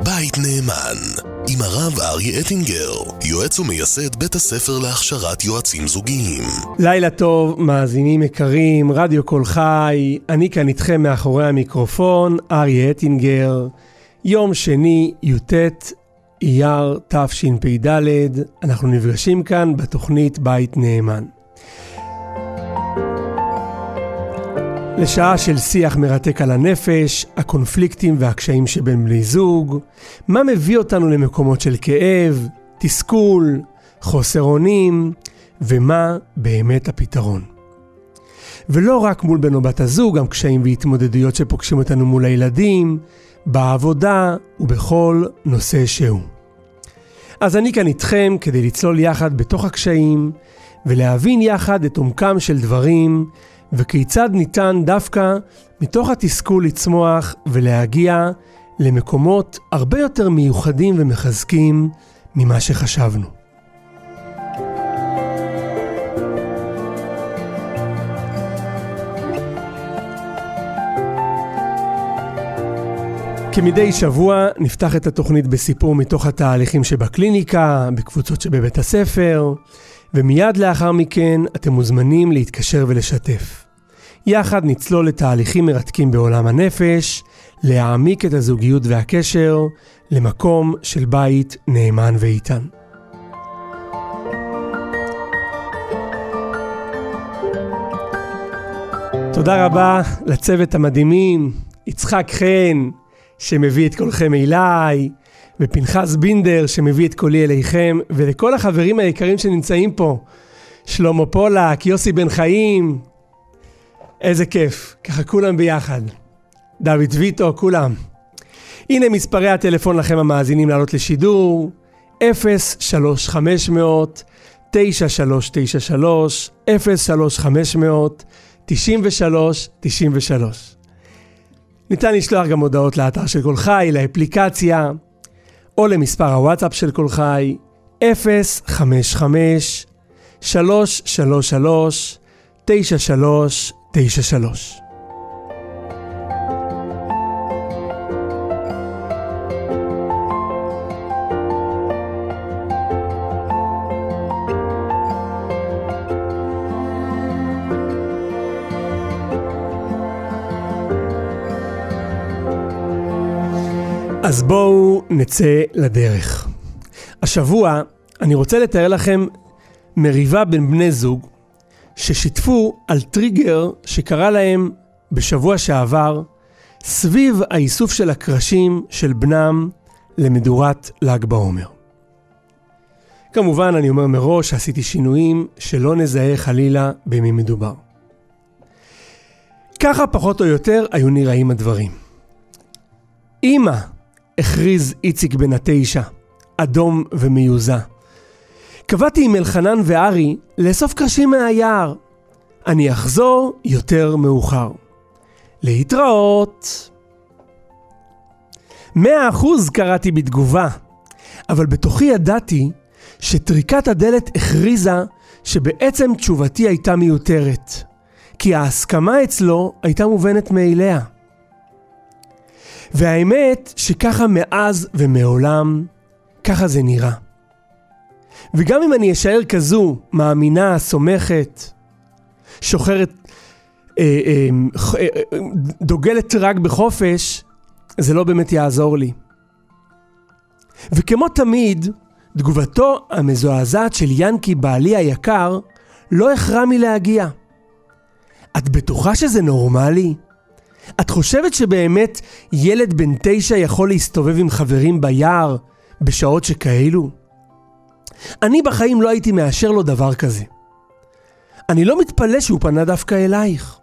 בית נאמן, עם הרב אריה אטינגר, יועץ ומייסד בית הספר להכשרת יועצים זוגיים. לילה טוב, מאזינים יקרים, רדיו כל חי, אני כאן איתכם מאחורי המיקרופון, אריה אטינגר. יום שני, י"ט אייר תשפ"ד, אנחנו נפגשים כאן בתוכנית בית נאמן. לשעה של שיח מרתק על הנפש, הקונפליקטים והקשיים שבין בני זוג, מה מביא אותנו למקומות של כאב, תסכול, חוסר אונים, ומה באמת הפתרון. ולא רק מול בן או בת הזוג, גם קשיים והתמודדויות שפוגשים אותנו מול הילדים, בעבודה ובכל נושא שהוא. אז אני כאן איתכם כדי לצלול יחד בתוך הקשיים, ולהבין יחד את עומקם של דברים, וכיצד ניתן דווקא מתוך התסכול לצמוח ולהגיע למקומות הרבה יותר מיוחדים ומחזקים ממה שחשבנו. כמדי שבוע נפתח את התוכנית בסיפור מתוך התהליכים שבקליניקה, בקבוצות שבבית הספר, ומיד לאחר מכן אתם מוזמנים להתקשר ולשתף. יחד נצלול לתהליכים מרתקים בעולם הנפש, להעמיק את הזוגיות והקשר למקום של בית נאמן ואיתן. תודה רבה לצוות המדהימים, יצחק חן שמביא את קולכם אליי, ופנחס בינדר שמביא את קולי אליכם, ולכל החברים היקרים שנמצאים פה, שלמה פולק, יוסי בן חיים, איזה כיף, ככה כולם ביחד, דוד ויטו, כולם. הנה מספרי הטלפון לכם המאזינים לעלות לשידור, 03-500 9393, 03-500 9393. ניתן לשלוח גם הודעות לאתר של כל חי, לאפליקציה, או למספר הוואטסאפ של כל חי, 055-333-9393. אז בואו נצא לדרך. השבוע אני רוצה לתאר לכם מריבה בין בני זוג ששיתפו על טריגר שקרה להם בשבוע שעבר סביב האיסוף של הקרשים של בנם למדורת ל"ג בעומר. כמובן אני אומר מראש שעשיתי שינויים שלא נזהה חלילה במי מדובר. ככה פחות או יותר היו נראים הדברים. אמא, הכריז איציק בן 9, אדום ומיוזה. קבעתי עם אלחנן וארי לאסוף קרשים מהיער. אני אחזור יותר מאוחר. להתראות. 100% קראתי בתגובה, אבל בתוכי ידעתי שטריקת הדלת הכריזה שבעצם תשובתי הייתה מיותרת, כי ההסכמה אצלו הייתה מובנת מאליה. והאמת שככה מאז ומעולם, ככה זה נראה. וגם אם אני אשאר כזו, מאמינה, סומכת, שוחרת, דוגלת רק בחופש, זה לא באמת יעזור לי. וכמו תמיד, תגובתו המזועזעת של ינקי בעלי היקר, לא הכרע מלהגיע. את בטוחה שזה נורמלי? את חושבת שבאמת ילד בן 9 יכול להסתובב עם חברים ביער בשעות שכאלו? אני בחיים לא הייתי מאשר לו דבר כזה. אני לא מתפלא שהוא פנה דווקא אלייך.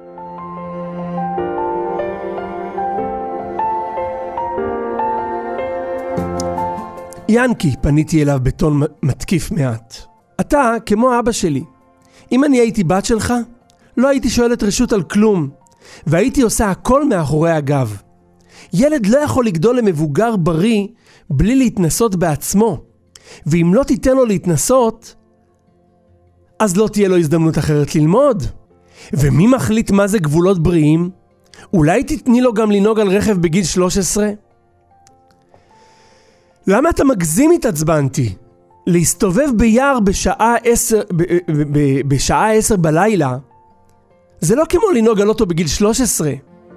ינקי, פניתי אליו בטון מתקיף מעט. אתה כמו אבא שלי. אם אני הייתי בת שלך, לא הייתי שואלת רשות על כלום, והייתי עושה הכל מאחורי הגב. ילד לא יכול לגדול למבוגר בריא בלי להתנסות בעצמו, ואם לא תיתן לו להתנסות, אז לא תהיה לו הזדמנות אחרת ללמוד. ומי מחליט מה זה גבולות בריאים? אולי תתני לו גם לנהוג על רכב בגיל 13? למה אתה מגזים? התעצבנתי. להסתובב ביער בשעה 10 בלילה, זה לא כמו לנהוג על אוטו בגיל 13.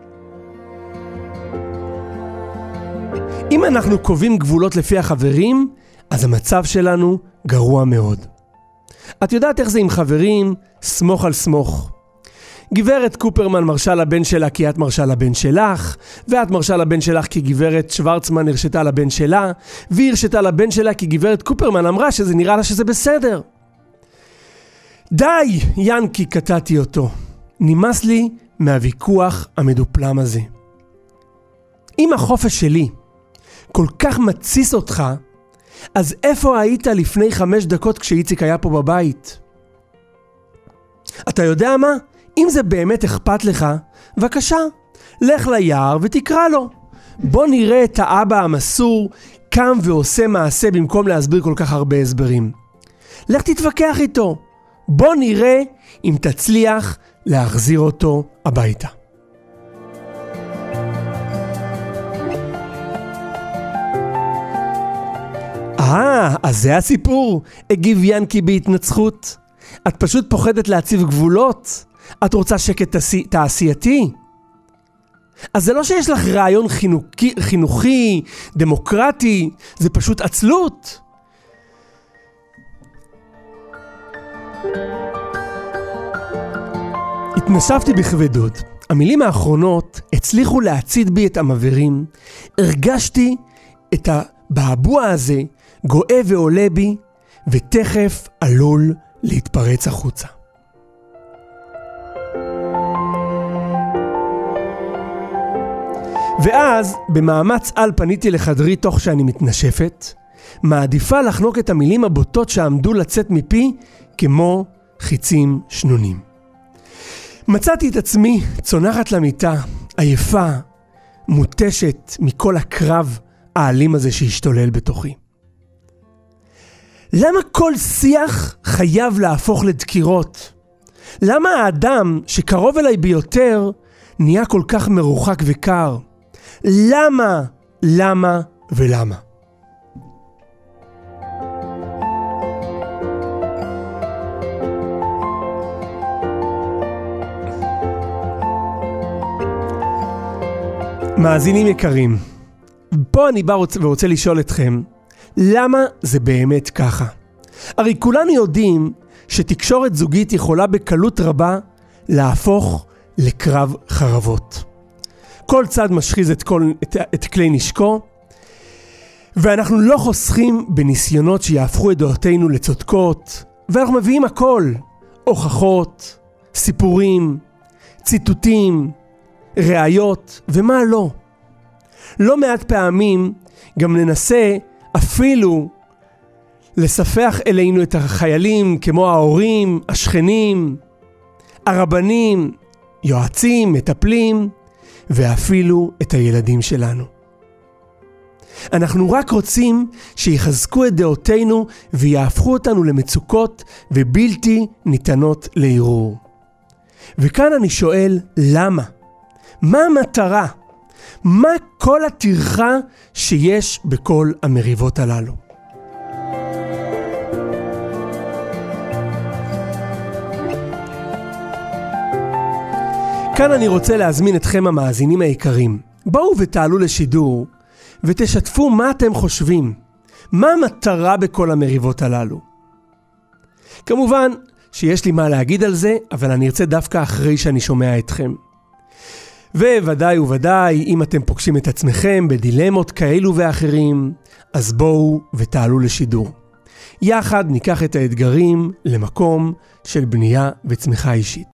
אם אנחנו קובעים גבולות לפי החברים, אז המצב שלנו גרוע מאוד. את יודעת איך זה עם חברים? סמוך על סמוך. גברת קופרמן מרשה לבן שלה כי את מרשה לבן שלך, ואת מרשה לבן שלך כי גברת שוורצמן הרשתה לבן שלה, והיא הרשתה לבן שלה כי גברת קופרמן אמרה שזה נראה לה שזה בסדר. די, ינקי, קטעתי אותו. נמאס לי מהוויכוח המדופלם הזה. אם החופש שלי כל כך מציס אותך, אז איפה היית לפני 5 דקות כשאיציק היה פה בבית? אתה יודע מה? אם זה באמת אכפת לך, בבקשה, לך ליער ותקרא לו. בוא נראה את האבא המסור קם ועושה מעשה במקום להסביר כל כך הרבה הסברים. לך תתווכח איתו. בוא נראה אם תצליח להחזיר אותו הביתה. אז זה הסיפור, הגיב ינקי בהתנצחות. את פשוט פוחדת להציב גבולות? את רוצה שקט תעשייתי? אז זה לא שיש לך רעיון חינוכי, דמוקרטי, זה פשוט עצלות. התנשפתי בכבדות. המילים האחרונות הצליחו להציד בי את המעברים. הרגשתי את הבעבוע הזה גואה ועולה בי, ותכף עלול להתפרץ החוצה. ואז במאמץ על פניתי לחדרי תוך שאני מתנשפת, מעדיפה לחנוק את המילים הבוטות שעמדו לצאת מפי כמו חיצים שנונים. מצאתי את עצמי צונחת למיטה, עייפה, מוטשת מכל הקרב האלים הזה שהשתולל בתוכי. למה כל שיח חייב להפוך לדקירות? למה האדם שקרוב אליי ביותר נהיה כל כך מרוחק וקר? למה? למה ולמה? מאזינים יקרים, פה אני בא ורוצה לשאול אתכם, למה זה באמת ככה? הרי כולנו יודעים שתקשורת זוגית יכולה בקלות רבה להפוך לקרב חרבות. כל צד משחיז את כלי נשקו, ואנחנו לא חוסכים בניסיונות שיהפכו את דעותינו לצודקות, ואנחנו מביאים הכל, הוכחות, סיפורים, ציטוטים, ראיות, ומה לא. לא מעט פעמים גם ננסה אפילו לספח אלינו את החיילים כמו ההורים, השכנים, הרבנים, יועצים, מטפלים, ואפילו את הילדים שלנו. אנחנו רק רוצים שיחזקו את דעותינו ויהפכו אותנו למצוקות ובלתי ניתנות לערעור. וכאן אני שואל, למה? מה המטרה? מה כל הטרחה שיש בכל המריבות הללו? כאן אני רוצה להזמין אתכם המאזינים היקרים. בואו ותעלו לשידור ותשתפו מה אתם חושבים. מה המטרה בכל המריבות הללו? כמובן שיש לי מה להגיד על זה, אבל אני ארצה דווקא אחרי שאני שומע אתכם. וודאי וודאי, אם אתם פוגשים את עצמכם בדילמות כאלו ואחרים, אז בואו ותעלו לשידור. יחד ניקח את האתגרים למקום של בנייה וצמיחה אישית.